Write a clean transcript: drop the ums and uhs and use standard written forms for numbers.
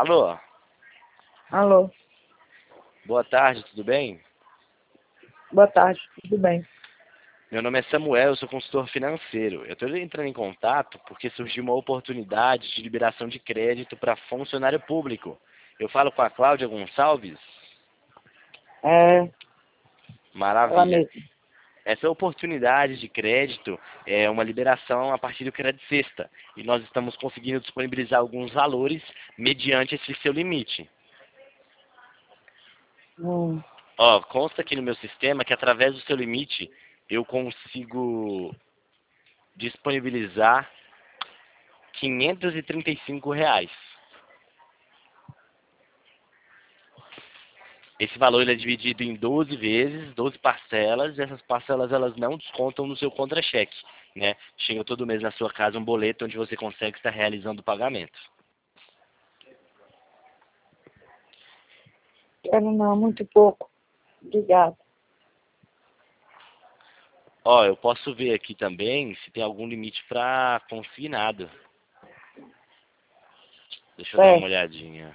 Alô, Alô, boa tarde, tudo bem? boa tarde, tudo bem? Meu nome é Samuel, eu sou consultor financeiro. Eu estou entrando em contato porque surgiu uma oportunidade de liberação de crédito para funcionário público. Eu falo com a Cláudia Gonçalves? É, ela Maravilha. mesma. Essa oportunidade de crédito é uma liberação a partir do Crédito Sexta. E nós estamos conseguindo disponibilizar alguns valores mediante esse seu limite. Hum, Ó, consta aqui no meu sistema que através do seu limite eu consigo disponibilizar R$ 535. Esse valor ele é dividido em 12 vezes, 12 parcelas, e essas parcelas elas não descontam no seu contra-cheque, né? Chega todo mês na sua casa um boleto onde você consegue estar realizando o pagamento. quero não, muito pouco. Obrigada. Ó, eu posso ver aqui também se tem algum limite para consignado. Deixa eu dar uma Certo. olhadinha.